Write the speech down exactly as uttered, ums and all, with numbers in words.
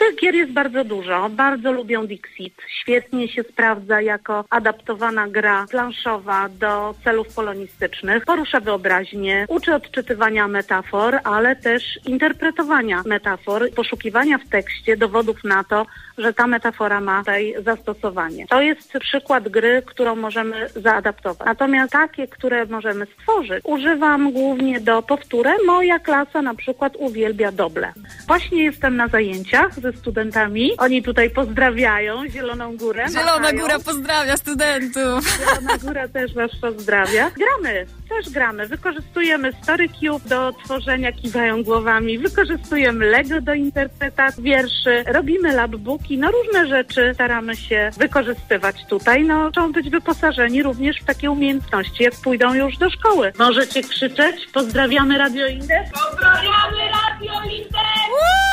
Tych gier jest bardzo dużo. Bardzo lubią Dixit. Świetnie się sprawdza jako adaptowana gra planszowa do celów polonistycznych. Porusza wyobraźnię, uczy odczytywania metafor, ale też interpretowania metafor, poszukiwania w tekście dowodów na to, że ta metafora ma tutaj zastosowanie. To jest przykład gry, którą możemy zaadaptować. Natomiast takie, które możemy stworzyć, używam głównie do powtórek. Moja klasa na przykład uwielbia doble. Właśnie jestem na zajęciach ze studentami. Oni tutaj pozdrawiają Zieloną Górę. Zielona machają. Góra pozdrawia studentów. Zielona Góra też was pozdrawia. Gramy, też gramy. Wykorzystujemy Story Cube do tworzenia, kiwają głowami. Wykorzystujemy Lego do interpretacji wierszy. Robimy labbooki. No różne rzeczy staramy się wykorzystywać tutaj. No chcą być wyposażeni również w takie umiejętności, jak pójdą już do szkoły. Możecie krzyczeć. Pozdrawiamy Radio Index. Pozdrawiamy Radio Index!